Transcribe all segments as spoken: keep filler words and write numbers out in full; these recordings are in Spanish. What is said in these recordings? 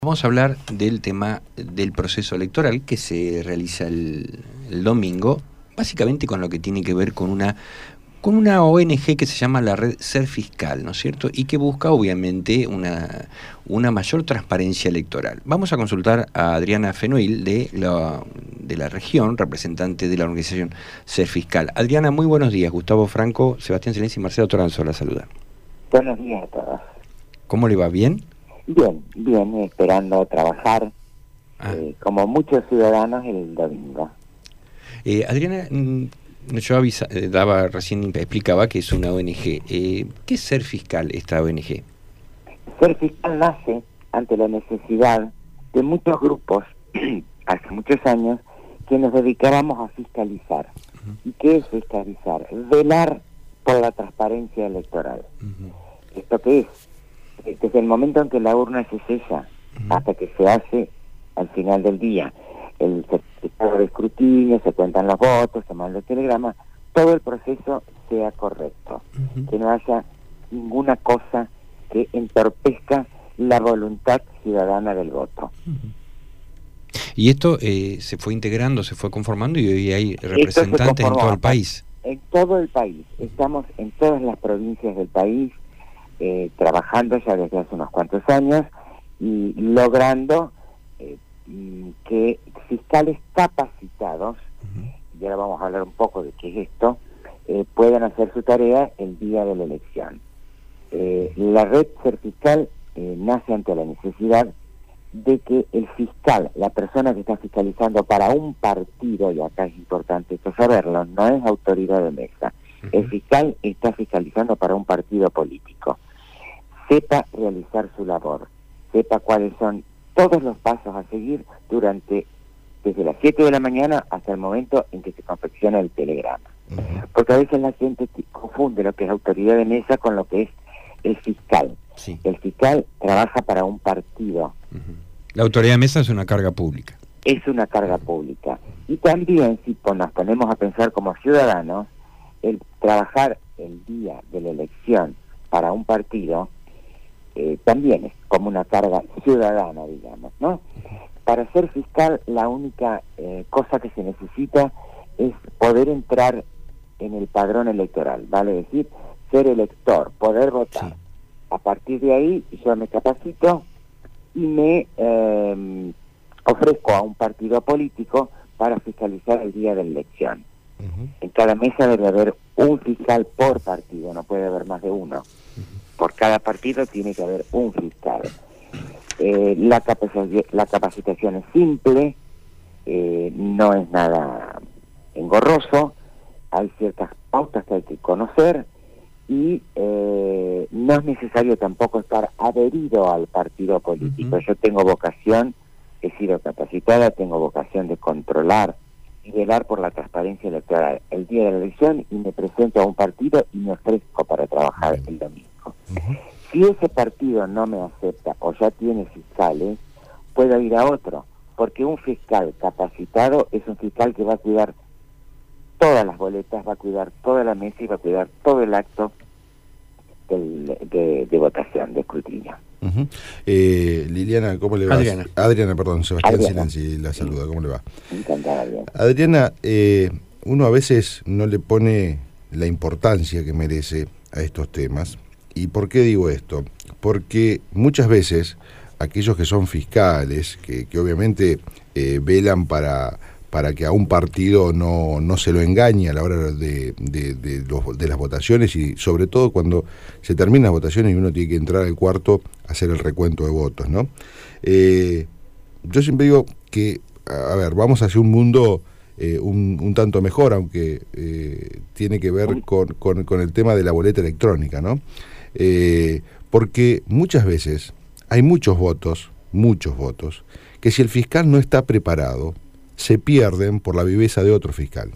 Vamos a hablar del tema del proceso electoral que se realiza el, el domingo, básicamente con lo que tiene que ver con una, con una O N G que se llama la Red Ser Fiscal, ¿no es cierto? Y que busca obviamente una, una mayor transparencia electoral. Vamos a consultar a Adriana Fenoil de la, de la región, representante de la organización Ser Fiscal. Adriana, muy buenos días. Gustavo Franco, Sebastián Silenzi y Marcelo Toranzo la saludan. Buenos días a todos. ¿Cómo le va? ¿Bien? Bien, bien, esperando trabajar, Ah. eh, como muchos ciudadanos, el domingo. Eh, Adriana, yo avisa, daba recién explicaba que es una O N G. Eh, ¿Qué es Ser Fiscal esta O N G? Ser Fiscal nace ante la necesidad de muchos grupos, hace muchos años, que nos dedicábamos a fiscalizar. Uh-huh. ¿Y qué es fiscalizar? Velar por la transparencia electoral. Uh-huh. ¿Esto qué es? Desde el momento en que la urna se sella uh-huh. hasta que se hace al final del día el certificado de escrutinio, se cuentan los votos, se manda el telegrama, todo el proceso sea correcto, uh-huh. que no haya ninguna cosa que entorpezca la voluntad ciudadana del voto. Uh-huh. Y esto eh, se fue integrando, se fue conformando y hoy hay representantes en todo el país. En todo el país, estamos en todas las provincias del país, Eh, trabajando ya desde hace unos cuantos años y logrando eh, que fiscales capacitados, uh-huh. y ahora vamos a hablar un poco de qué es esto, eh, puedan hacer su tarea el día de la elección. Eh, la red Ser Fiscal eh, nace ante la necesidad de que el fiscal, la persona que está fiscalizando para un partido, y acá es importante esto saberlo, no es autoridad de mesa, uh-huh. el fiscal está fiscalizando para un partido político, sepa realizar su labor, sepa cuáles son todos los pasos a seguir durante desde las siete de la mañana hasta el momento en que se confecciona el telegrama. Uh-huh. Porque a veces la gente confunde lo que es autoridad de mesa con lo que es el fiscal. Sí. El fiscal trabaja para un partido. Uh-huh. La autoridad de mesa es una carga pública. Es una carga pública. Y también, si nos ponemos a pensar como ciudadanos, el trabajar el día de la elección para un partido Eh, también es como una carga ciudadana, digamos, ¿no? Para ser fiscal, la única eh, cosa que se necesita es poder entrar en el padrón electoral, vale decir, ser elector, poder votar. Sí. A partir de ahí, yo me capacito y me eh, ofrezco a un partido político para fiscalizar el día de la elección. Uh-huh. En cada mesa debe haber un fiscal por partido, no puede haber más de uno. Uh-huh. Por cada partido tiene que haber un fiscal. Eh, la, capaci- la capacitación es simple, eh, no es nada engorroso, hay ciertas pautas que hay que conocer y eh, no es necesario tampoco estar adherido al partido político. Uh-huh. Yo tengo vocación, he sido capacitada, tengo vocación de controlar y velar por la transparencia electoral el día de la elección y me presento a un partido y me ofrezco para trabajar el domingo. Uh-huh. Si ese partido no me acepta o ya tiene fiscales, puedo ir a otro, porque un fiscal capacitado es un fiscal que va a cuidar todas las boletas, va a cuidar toda la mesa y va a cuidar todo el acto del, de, de votación, de escrutinio. Uh-huh. eh, Liliana, ¿cómo le va? Adriana. Adriana, perdón, Sebastián Adriana. Silenzi la saluda, ¿cómo le va? Encantada, bien. Adriana, eh, uno a veces no le pone la importancia que merece a estos temas. ¿Y por qué digo esto? Porque muchas veces aquellos que son fiscales, que, que obviamente eh, velan para, para que a un partido no, no se lo engañe a la hora de, de, de, los, de las votaciones y sobre todo cuando se terminan las votaciones y uno tiene que entrar al cuarto a hacer el recuento de votos, ¿no? Eh, yo siempre digo que, a ver, vamos hacia un mundo eh, un, un tanto mejor, aunque eh, tiene que ver con, con, con el tema de la boleta electrónica, ¿no? Eh, porque muchas veces hay muchos votos, muchos votos, que si el fiscal no está preparado, se pierden por la viveza de otro fiscal.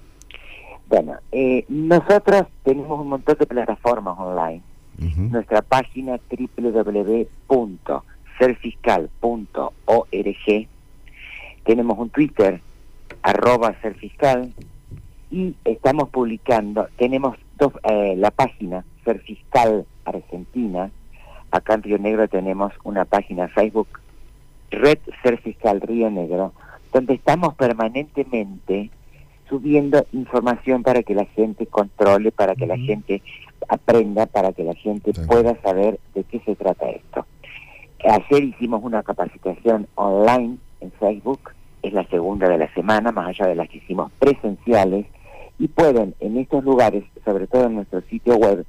Bueno, eh, nosotros tenemos un montón de plataformas online. Uh-huh. Nuestra página doble u doble u doble u punto ser fiscal punto org, tenemos un Twitter, arroba serfiscal, y estamos publicando, tenemos dos, eh, la página Ser Fiscal Argentina, acá en Río Negro tenemos una página Facebook Red Ser Fiscal Río Negro, donde estamos permanentemente subiendo información para que la gente controle, para que la gente aprenda, para que la gente sí. pueda saber de qué se trata esto. Ayer hicimos una capacitación online en Facebook, es la segunda de la semana, más allá de las que hicimos presenciales, y pueden en estos lugares, sobre todo en nuestro sitio web,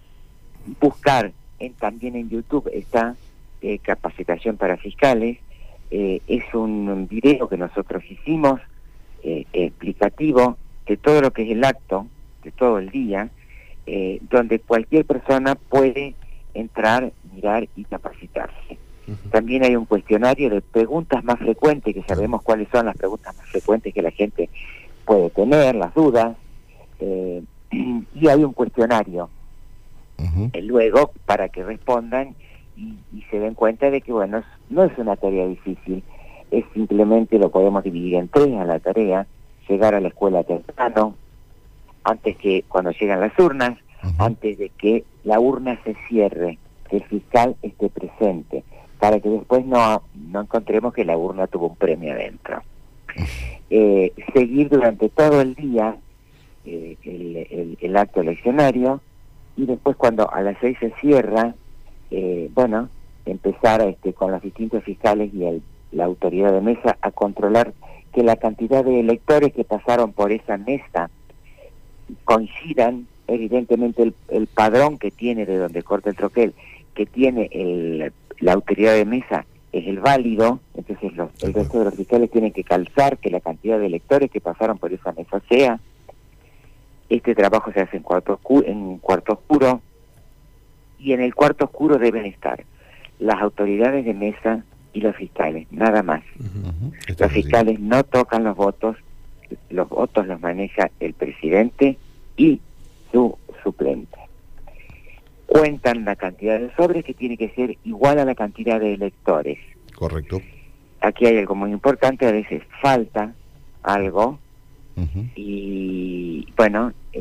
buscar, en, también en YouTube está eh, capacitación para fiscales, eh, es un video que nosotros hicimos, eh, explicativo de todo lo que es el acto, de todo el día, eh, donde cualquier persona puede entrar, mirar y capacitarse. Uh-huh. También hay un cuestionario de preguntas más frecuentes, que sabemos cuáles son las preguntas más frecuentes que la gente puede tener, las dudas, eh, y hay un cuestionario uh-huh. eh, luego para que respondan y, y se den cuenta de que, bueno, no es una tarea difícil, es simplemente, lo podemos dividir en tres a la tarea: llegar a la escuela temprano, antes que cuando llegan las urnas, uh-huh. antes de que la urna se cierre, que el fiscal esté presente, para que después no, no encontremos que la urna tuvo un premio adentro. Eh, seguir durante todo el día eh, el, el, el acto eleccionario, y después cuando a las seis se cierra, eh, bueno, empezar este, con los distintos fiscales y el, la autoridad de mesa a controlar que la cantidad de electores que pasaron por esa mesa coincidan. Evidentemente el, el padrón que tiene de donde corta el troquel, que tiene el, la autoridad de mesa, es el válido, entonces los, el resto de los fiscales tienen que calzar que la cantidad de electores que pasaron por esa mesa sea. Este trabajo se hace en cuarto oscuro, en cuarto oscuro, y en el cuarto oscuro deben estar las autoridades de mesa y los fiscales, nada más. Uh-huh. Los fiscales no tocan los votos, los votos los maneja el presidente y su suplente. Cuentan la cantidad de sobres, que tiene que ser igual a la cantidad de electores. Correcto. Aquí hay algo muy importante, a veces falta algo, uh-huh. y bueno, eh,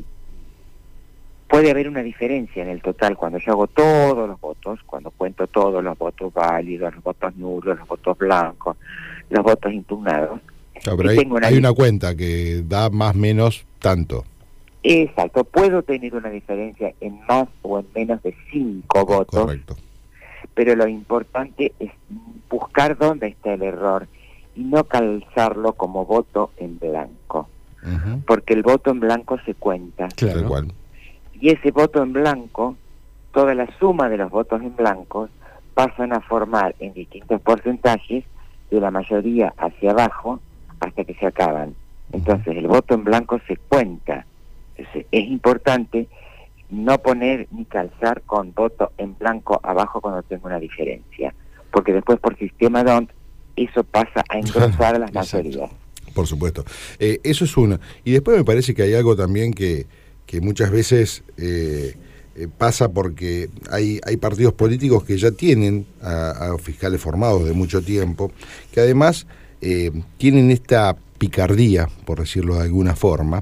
puede haber una diferencia en el total cuando yo hago todos los votos, cuando cuento todos los votos válidos, los votos nulos, los votos blancos, los votos impugnados. No, pero hay, una, hay una cuenta que da más o menos tanto. Exacto, puedo tener una diferencia en más o en menos de cinco votos. Correcto. Pero lo importante es buscar dónde está el error y no calzarlo como voto en blanco. Uh-huh. Porque el voto en blanco se cuenta. Claro. Igual. Y ese voto en blanco, toda la suma de los votos en blanco pasan a formar en distintos porcentajes de la mayoría hacia abajo hasta que se acaban. Entonces uh-huh. el voto en blanco se cuenta. Entonces, es importante no poner ni calzar con voto en blanco abajo cuando tengo una diferencia, porque después por sistema D O N T eso pasa a engrosar las mayorías. Por supuesto. Eh, eso es uno. Y después me parece que hay algo también que, que muchas veces eh, eh, pasa porque hay, hay partidos políticos que ya tienen a, a fiscales formados de mucho tiempo, que además eh, tienen esta picardía, por decirlo de alguna forma,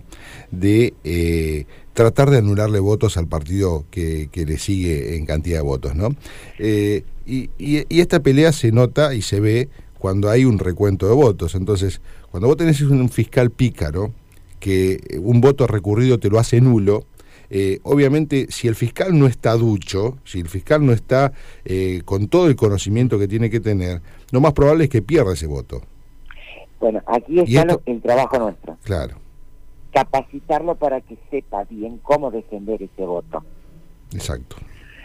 de eh, tratar de anularle votos al partido que, que le sigue en cantidad de votos, ¿no? Eh, y, y, y esta pelea se nota y se ve cuando hay un recuento de votos. Entonces, cuando vos tenés un fiscal pícaro, que un voto recurrido te lo hace nulo, eh, obviamente si el fiscal no está ducho, si el fiscal no está eh, con todo el conocimiento que tiene que tener, lo más probable es que pierda ese voto. Bueno, aquí está esto, lo, el trabajo nuestro. Claro. Capacitarlo para que sepa bien cómo defender ese voto. Exacto.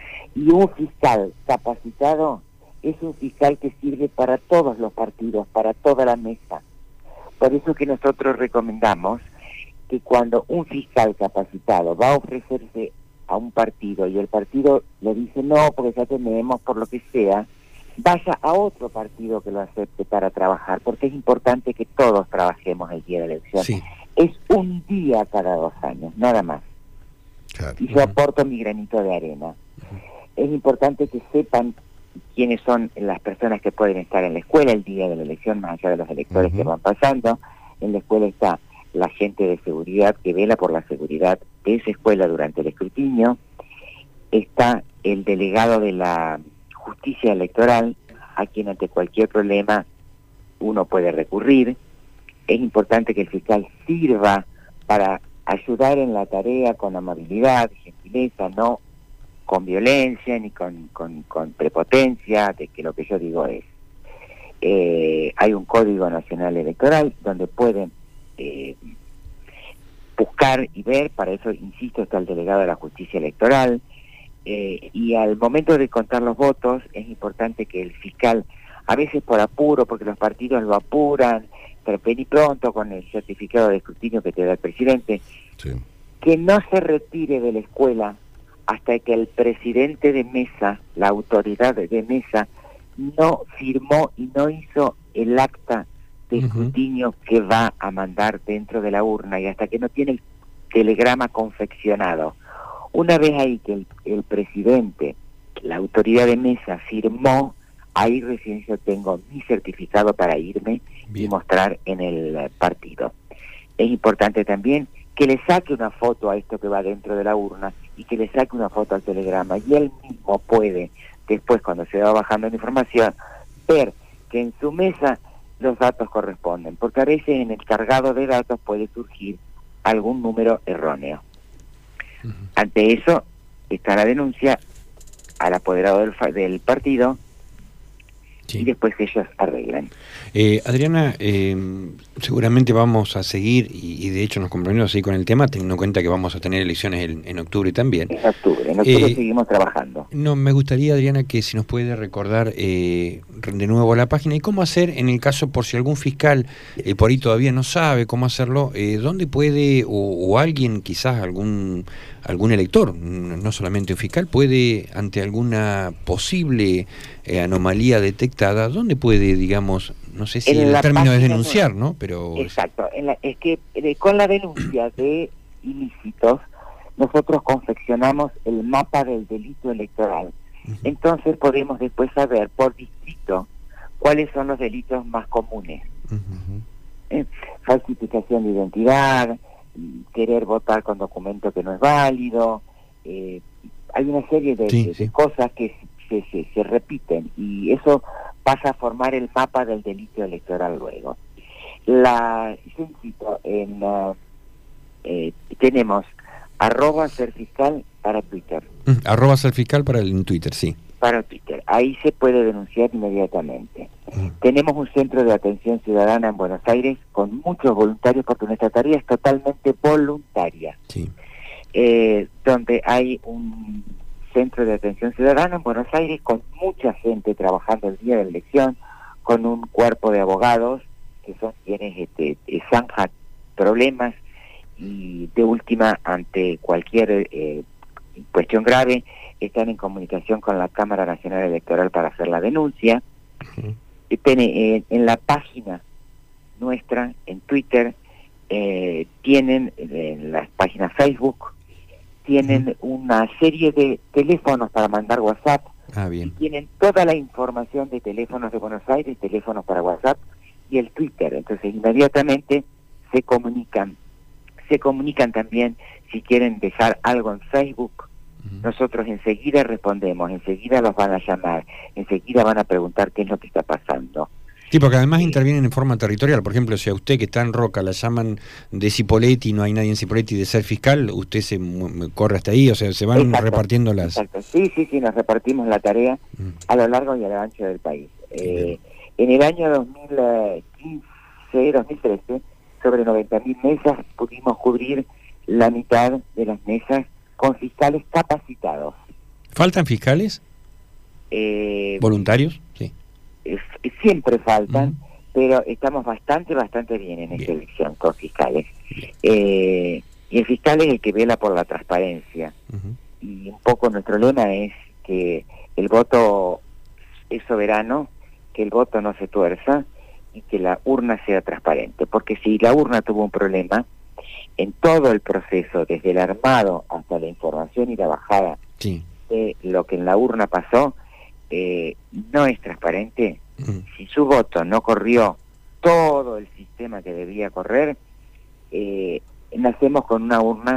Y un fiscal capacitado es un fiscal que sirve para todos los partidos, para toda la mesa. Por eso que nosotros recomendamos que cuando un fiscal capacitado va a ofrecerse a un partido y el partido le dice no, porque ya tenemos, por lo que sea, vaya a otro partido que lo acepte para trabajar, porque es importante que todos trabajemos el día de la elección. Sí. Es un día cada dos años, nada más. Claro. Y yo aporto mi granito de arena. Uh-huh. Es importante que sepan quiénes son las personas que pueden estar en la escuela el día de la elección, más allá de los electores uh-huh. que van pasando. En la escuela está la gente de seguridad que vela por la seguridad de esa escuela durante el escrutinio. Está el delegado de la justicia electoral, a quien ante cualquier problema uno puede recurrir. Es importante que el fiscal sirva para ayudar en la tarea con amabilidad, gentileza, no con violencia ni con, con, con prepotencia, de que lo que yo digo es. Eh, hay un Código Nacional Electoral donde pueden eh, buscar y ver, para eso, insisto, está el delegado de la Justicia Electoral, eh, y al momento de contar los votos es importante que el fiscal, a veces por apuro, porque los partidos lo apuran, pero vení pronto con el certificado de escrutinio que te da el presidente, sí, que no se retire de la escuela hasta que el presidente de mesa, la autoridad de mesa, no firmó y no hizo el acta de escrutinio uh-huh. que va a mandar dentro de la urna, y hasta que no tiene el telegrama confeccionado. Una vez ahí que el, el presidente, la autoridad de mesa firmó, ahí recién yo tengo mi certificado para irme Bien. y mostrar en el partido. Es importante también que le saque una foto a esto que va dentro de la urna y que le saque una foto al telegrama, y él mismo puede, después cuando se va bajando la información, ver que en su mesa los datos corresponden, porque a veces en el cargado de datos puede surgir algún número erróneo. Uh-huh. Ante eso está la denuncia al apoderado del, del partido, sí. y después ellos arreglan. Eh, Adriana, eh, seguramente vamos a seguir, y, y de hecho nos comprometemos así con el tema, teniendo en cuenta que vamos a tener elecciones en, en octubre también. En octubre, en octubre eh, seguimos trabajando. No, me gustaría, Adriana, que si nos puede recordar eh, de nuevo la página y cómo hacer en el caso, por si algún fiscal eh, por ahí todavía no sabe cómo hacerlo, eh, dónde puede, o, o alguien, quizás algún algún elector, no solamente un fiscal, puede, ante alguna posible eh, anomalía detectada, ¿dónde puede, digamos, no sé si en el término es denunciar, ¿no? Pero exacto, en la, es que eh, con la denuncia de ilícitos nosotros confeccionamos el mapa del delito electoral. Uh-huh. Entonces podemos después saber por distrito cuáles son los delitos más comunes. Uh-huh. eh, falsificación de identidad, querer votar con documento que no es válido, eh, hay una serie de, sí, de, sí. de cosas que se, se, se repiten, y eso pasa a formar el mapa del delito electoral luego. La, yo insisto, en, uh, eh, tenemos arroba ser fiscal para Twitter. Mm, arroba ser fiscal para el Twitter, sí. Para Twitter, ahí se puede denunciar inmediatamente. Mm. Tenemos un centro de atención ciudadana en Buenos Aires con muchos voluntarios, porque nuestra tarea es totalmente voluntaria. Sí. Eh, donde hay un centro de atención ciudadana en Buenos Aires con mucha gente trabajando el día de la elección, con un cuerpo de abogados que son quienes este, zanjan problemas, y de última, ante cualquier eh, cuestión grave, están en comunicación con la Cámara Nacional Electoral para hacer la denuncia. Uh-huh. en, en la página nuestra, en Twitter, eh, tienen, en las páginas Facebook, tienen uh-huh. una serie de teléfonos para mandar WhatsApp. Ah, bien. Y tienen toda la información de teléfonos de Buenos Aires, teléfonos para WhatsApp y el Twitter. Entonces inmediatamente se comunican. Se comunican también si quieren dejar algo en Facebook. Uh-huh. Nosotros enseguida respondemos, enseguida los van a llamar, enseguida van a preguntar qué es lo que está pasando. Sí, porque además intervienen en forma territorial. Por ejemplo, si a usted que está en Roca la llaman de Cipolletti y no hay nadie en Cipolletti de ser fiscal, usted se corre hasta ahí, o sea, se van exacto, repartiendo las... Exacto, sí, sí, sí, nos repartimos la tarea uh-huh. a lo largo y a lo ancho del país. Eh, en el año dos mil quince, dos mil trece, sobre noventa mil mesas pudimos cubrir la mitad de las mesas con fiscales capacitados. ¿Faltan fiscales? Eh, ¿Voluntarios? Sí. Es, siempre faltan, uh-huh. pero estamos bastante, bastante bien en bien. esta elección con fiscales. Eh, y el fiscal es el que vela por la transparencia. Uh-huh. Y un poco nuestro lema es que el voto es soberano, que el voto no se tuerza, y que la urna sea transparente, porque si la urna tuvo un problema, en todo el proceso, desde el armado hasta la información y la bajada sí. de lo que en la urna pasó, eh, no es transparente, mm. si su voto no corrió todo el sistema que debía correr, eh, nacemos con una urna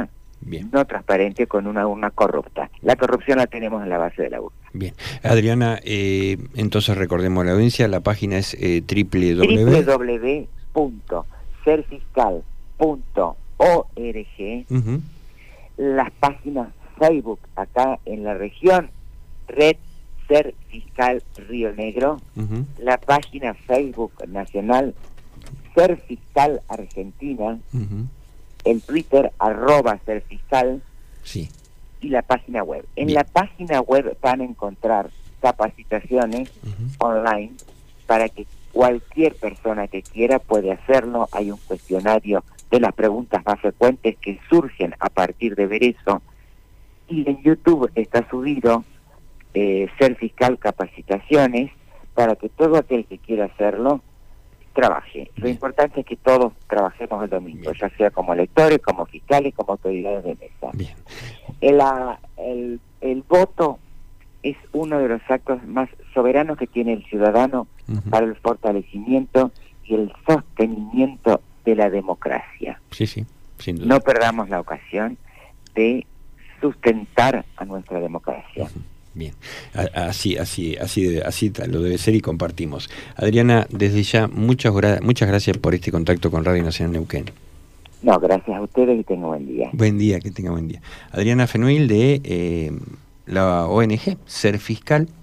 Bien. no transparente, con una urna corrupta. La corrupción la tenemos en la base de la urna. Bien. Adriana, eh, entonces recordemos a la audiencia, la página es eh, w w w punto ser fiscal punto org. Uh-huh. Las páginas Facebook acá en la región, Red Ser Fiscal Río Negro. Uh-huh. La página Facebook nacional, Ser Fiscal Argentina. Uh-huh. El Twitter, arroba Ser Fiscal. Sí. Y la página web. En Bien. la página web van a encontrar capacitaciones Uh-huh. online para que cualquier persona que quiera puede hacerlo. Hay un cuestionario de las preguntas más frecuentes que surgen a partir de ver eso. Y en YouTube está subido eh, Ser Fiscal Capacitaciones, para que todo aquel que quiera hacerlo trabaje. Lo Bien. importante es que todos trabajemos el domingo, Bien. ya sea como electores, como fiscales, como autoridades de mesa. Bien. El, ah, el, el voto es uno de los actos más soberanos que tiene el ciudadano Uh-huh. para el fortalecimiento y el sostenimiento de la democracia. Sí, sí, sin duda. No perdamos la ocasión de sustentar a nuestra democracia. Uh-huh. Bien, A- así, así, así, de- así tal, lo debe ser y compartimos. Adriana, desde ya, muchas, gra- muchas gracias por este contacto con Radio Nacional Neuquén. No, gracias a ustedes y tengan buen día. Buen día, que tenga buen día. Adriana Fenuil de eh, la O N G Ser Fiscal.